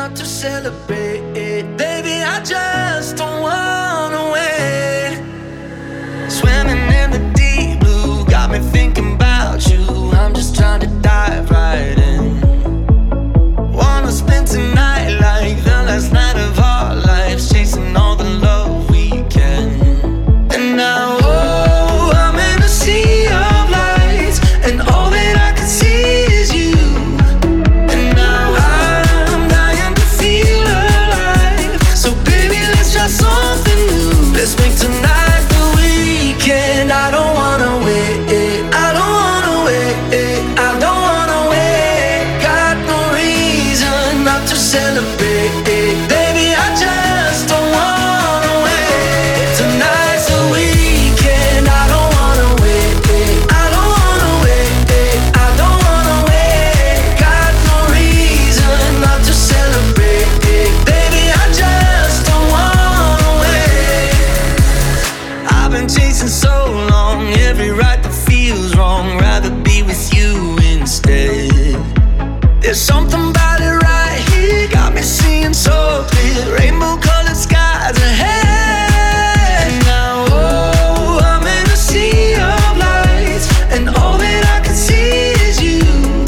not to celebrate. Baby, I just don't wanna wait. Swimming in the deep blue got me thinking about you. I'm just trying to dive right in. Wanna spend tonight like the last night of our lives, chasing all the love we can. And now, oh, I'm in a sea of lights, and all that I can see is you. And now I'm dying to feel alive. So baby, let's try something new. Let's make tonight the weekend. I don't wanna wait, I don't wanna wait, I don't wanna wait. Got no reason not to celebrate. Baby, I just don't wanna wait. Tonight's the weekend. I don't wanna wait, I don't wanna wait, I don't wanna wait. Got no reason not to celebrate. Baby, I just don't wanna wait. I've been chasing so long, every right that feels wrong. Rather be with you instead. There's something about it right here, got me seeing so clear. Rainbow colored skies ahead. Now, oh, I'm in a sea of lights, and all that I can see is you.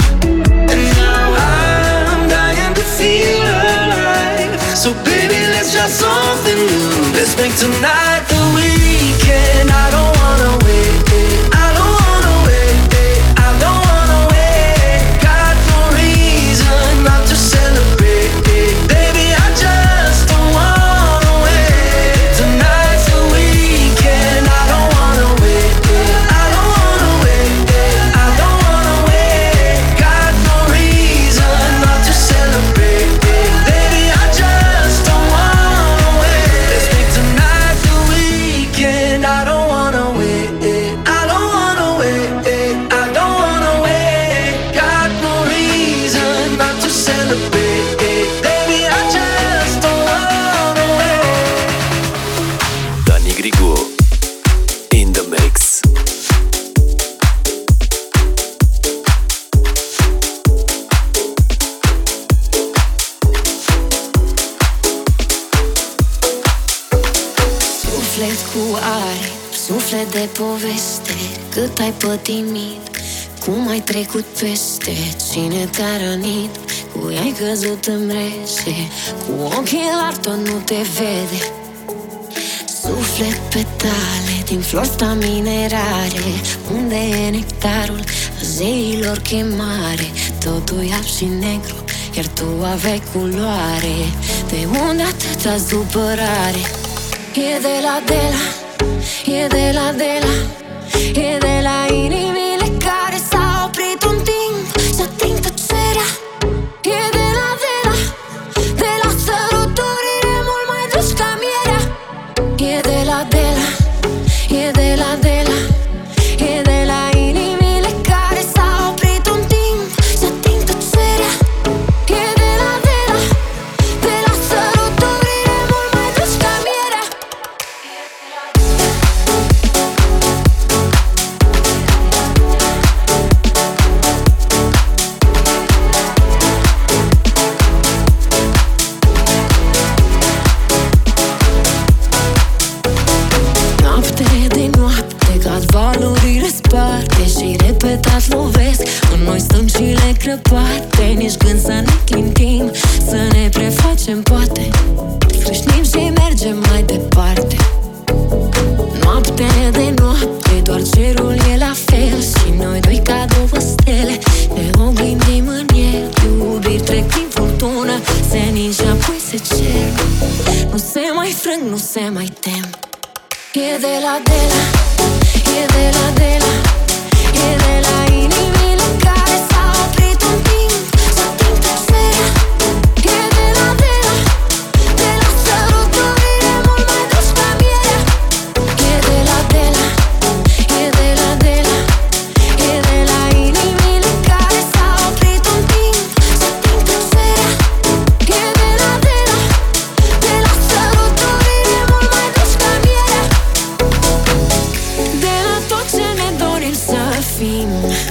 And now I'm dying to feel alive. So baby, let's try something new. Let's make tonight the weekend. I don't wanna wait, I don't wanna wait, I don't wanna wait. Got no reason not to celebrate. Baby, I just don't wanna wait. Tonight's the weekend. I don't wanna wait, I don't wanna wait, I don't wanna wait. Got no reason not to celebrate. Baby, I just don't wanna wait. Let's make tonight the weekend. I don't wanna wait, I don't wanna wait, I don't wanna wait. Got no reason not to celebrate. Baby, I just don't wanna wait. Dani Grigu in the mix. Suflet cu aripi, suflet de poveste. Cât ai pătimit, cum ai trecut peste. Cine te-a rănit, cui ai căzut în rece. Cu ochelari tot nu te vede. Suflet petale din flori staminerare. Unde e nectarul zeilor chemare. Totul e alb și negru, iar tu aveai culoare. De unde atâta supărare? E de la, e de la, e de la inimile care s-au oprit un timp să ating tăcerea. E de la săruturile mult mai dulci ca mierea. E de la, e de la, e de la inimile care s-au oprit un timp să ating tăcerea. E de la săruturile mult mai dulci ca mierea. Noapte de noapte cad valurile sparte și repetat lovesc. Când noi stăm și le crăpate. Nici când să ne clintim, să ne prefacem poate. Frâșnim și mergem mai departe. Noapte de noapte, doar cerul e la fel. Și noi doi ca două stele ne oglindim în el. Iubiri trec prin furtună, senin și apoi se cer. Nu se mai frâng, nu se mai tem. E de la, e de la, e de la inimile care s-au oprit un timp să ating tăcerea. E de la săruturile mult mai dulci ca mierea. E de la, e de la, e de la inimile care s-au oprit un timp să ating tăcerea. E de la săruturile mult mai dulci ca mierea. De la tot ce ne dorim să fim.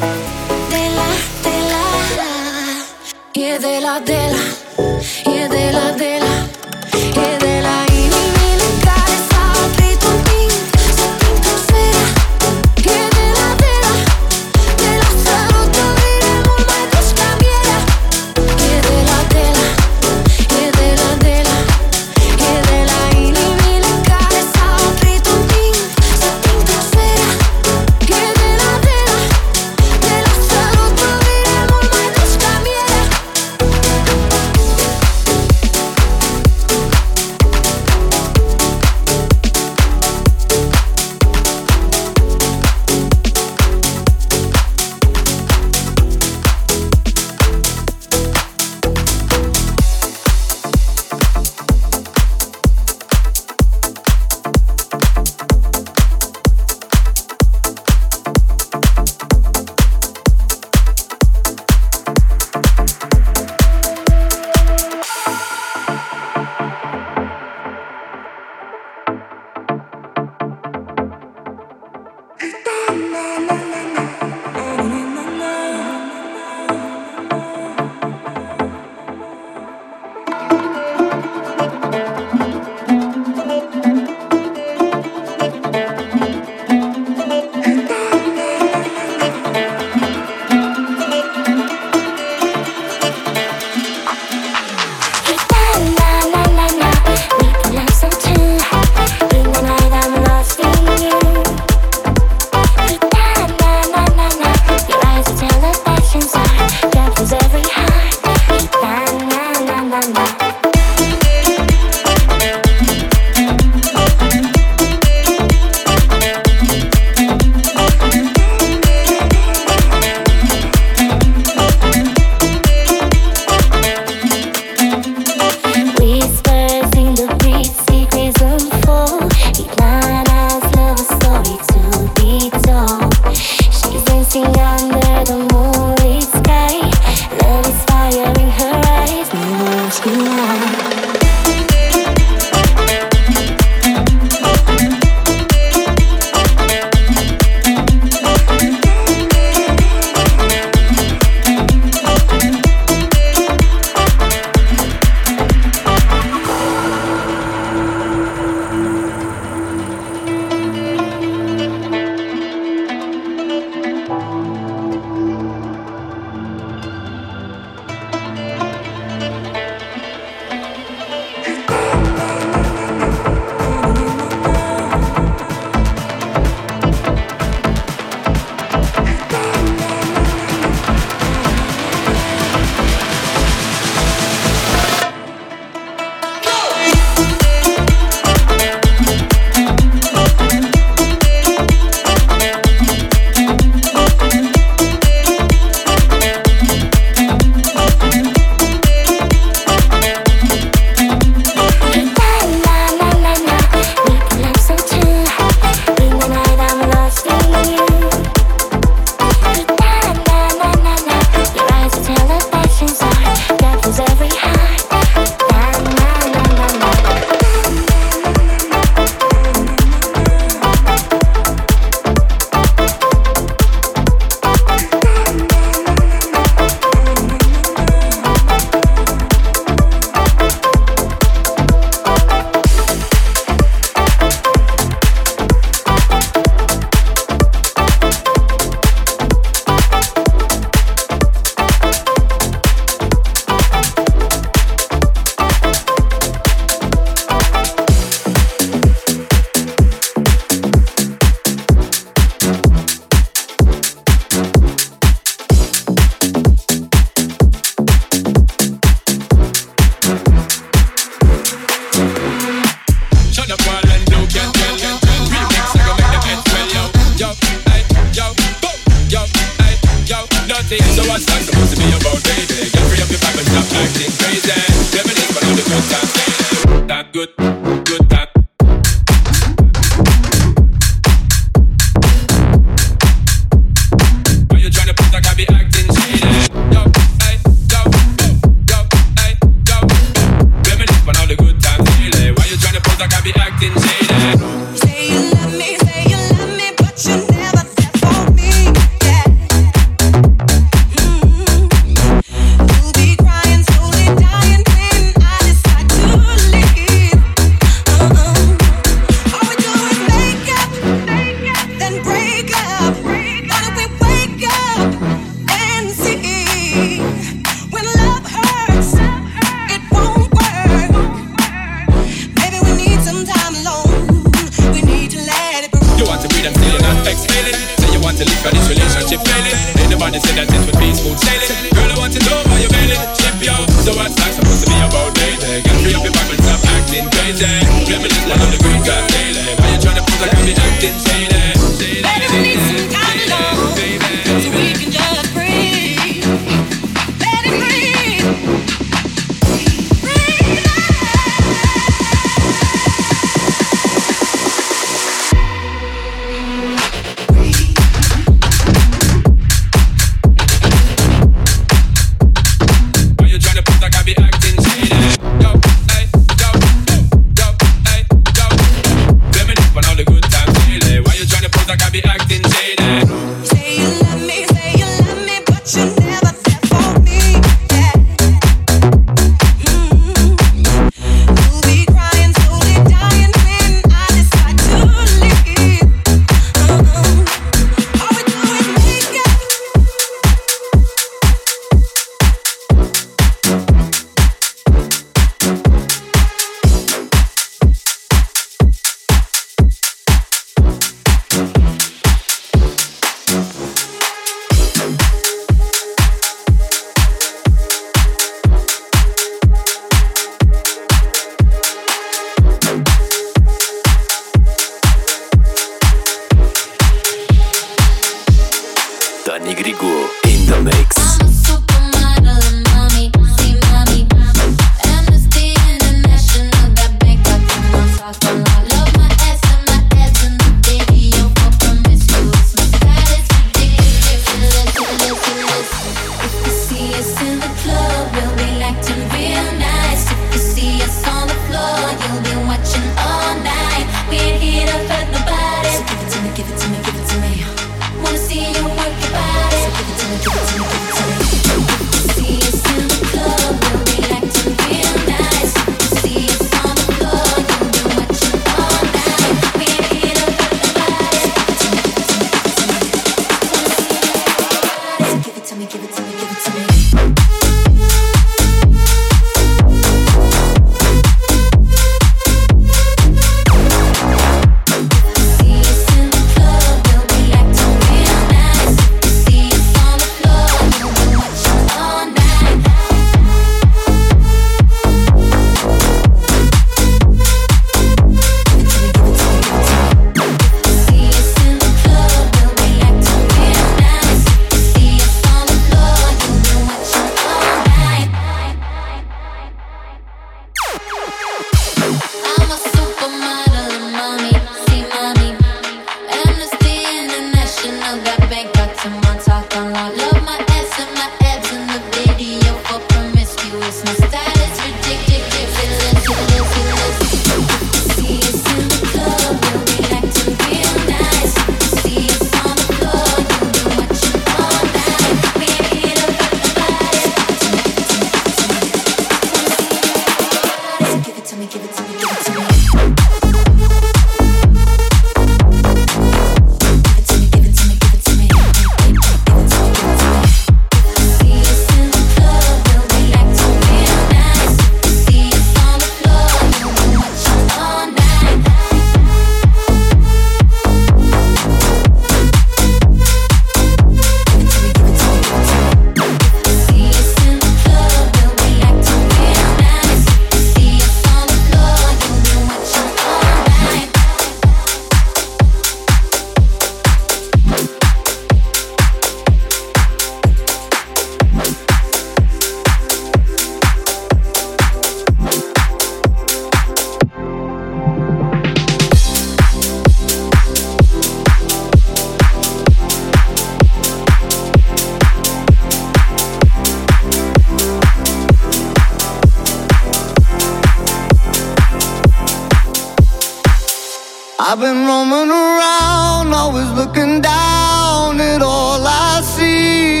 I've been roaming around, always looking down at all I see.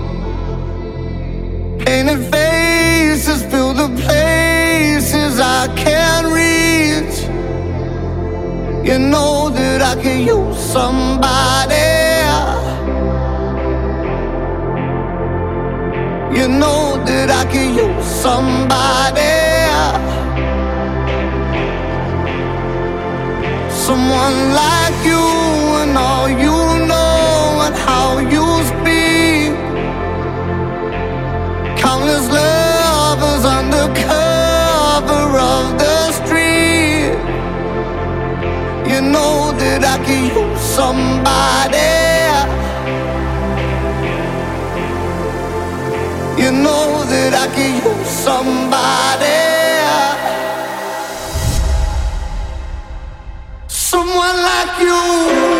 Painted faces fill the places I can't reach. You know that I can use somebody. You know that I can use somebody. Someone like you and all you know and how you speak. Countless lovers under cover of the street. You know that I can use somebody. You know that I can use somebody. Someone like you.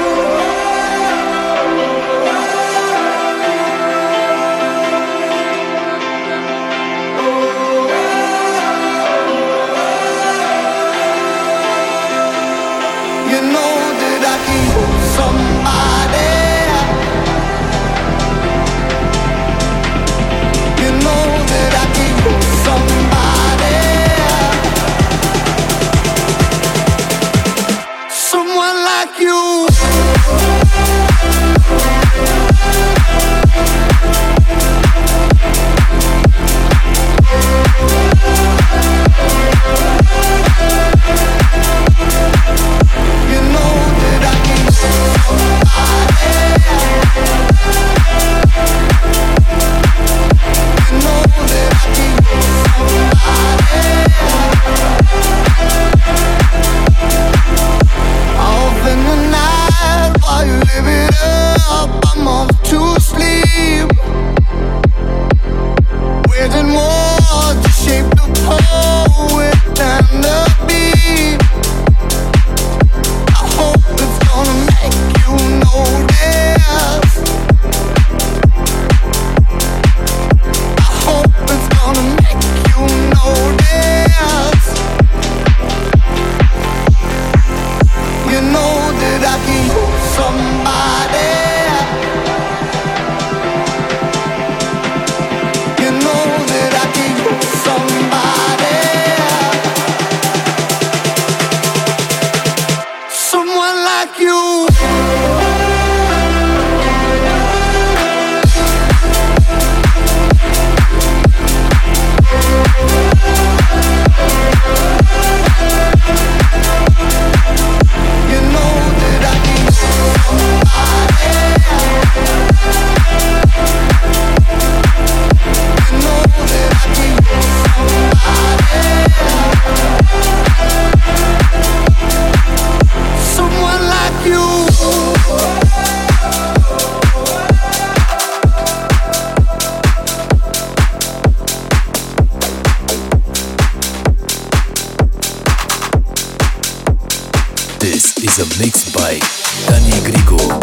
This is a mix by Danny Grigo.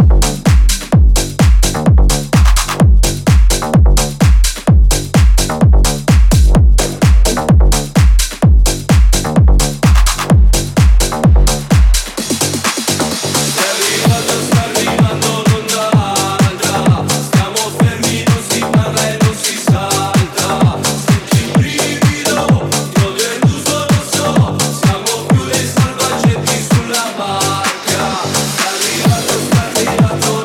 Arrivato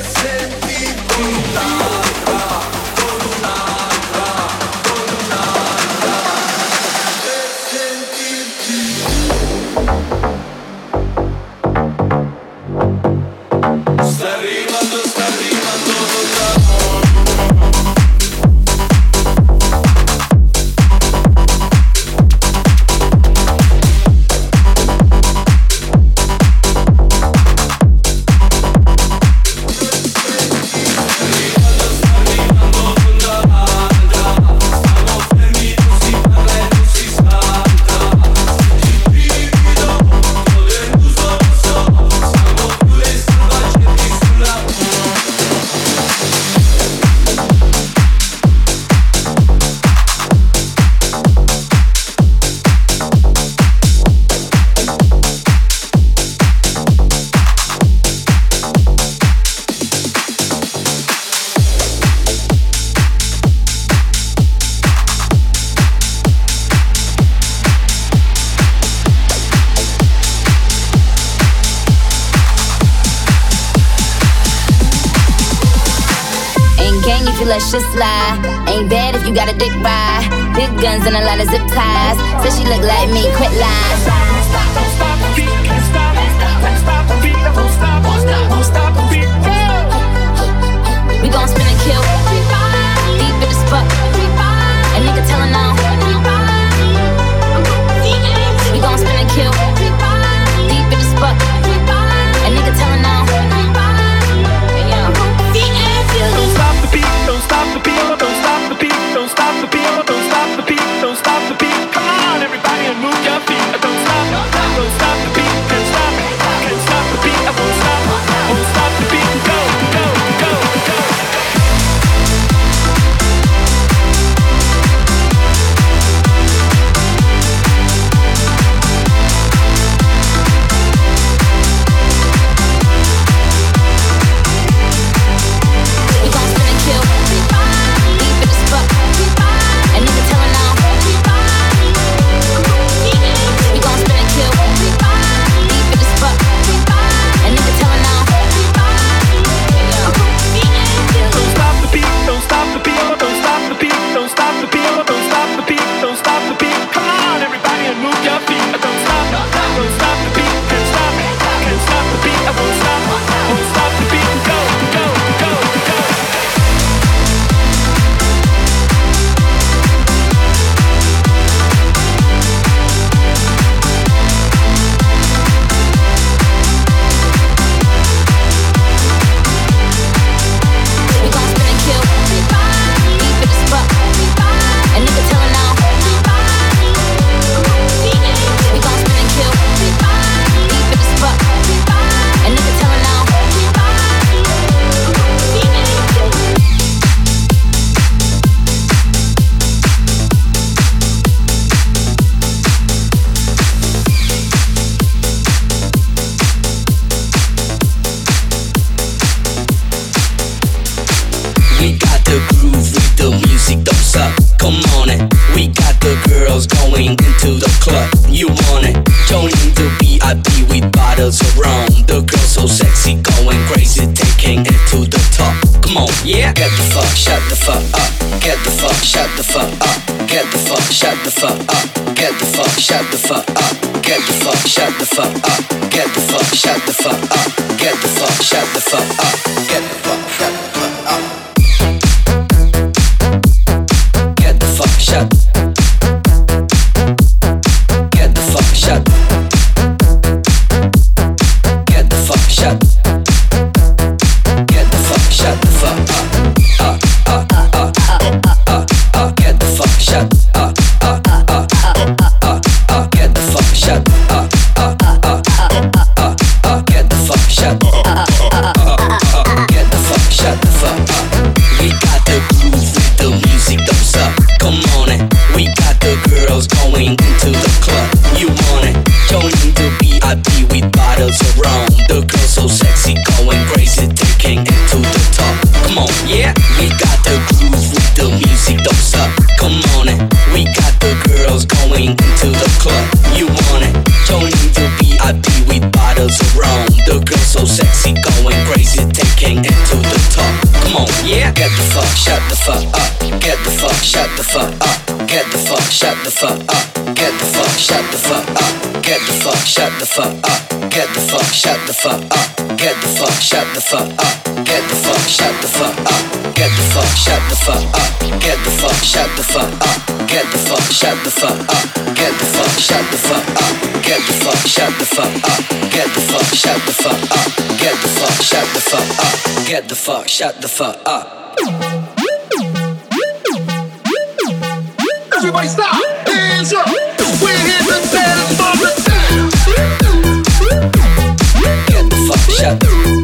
Let shit slide. Ain't bad if you got a dick ride. Big guns and a lot of zip ties. Said she look like me, quit lying. Don't stop the beat, can't stop. Don't stop the beat, don't stop. Don't stop the beat. We gon' spin and kill. Deep in the spot. A nigga tellin' on. We gon' spin and kill. Deep in the spot. A nigga tellin' on. Don't stop the beat, don't stop the beat, don't stop the beat, don't stop the beat, don't stop the beat, don't stop the beat. Come on, everybody, and move your feet. Don't stop the beat, can't stop the beat. I won't stop the beat. Go, go, go, go. Get the shut the fuck up. Get the fuck, shut the fuck up. Get the fuck, shut the fuck up. Get the fuck, shut the fuck up. Get the fuck, shut the fuck up. Get the fuck, shut the fuck up. Get the fuck, shut the fuck up. Get the fuck, shut the fuck up. Get the fuck, shut the fuck up. Get the fuck, shut the fuck up. Get the fuck, shut the fuck up. Get the fuck, shut the fuck up. Get the fuck, shut the fuck up. Get the fuck, shut the fuck up. Get the fuck, shut the fuck up. Get the fuck, shut the fuck up. Everybody stop! Hands up! We're here to dance for the Get the fuck, shut the fuck up.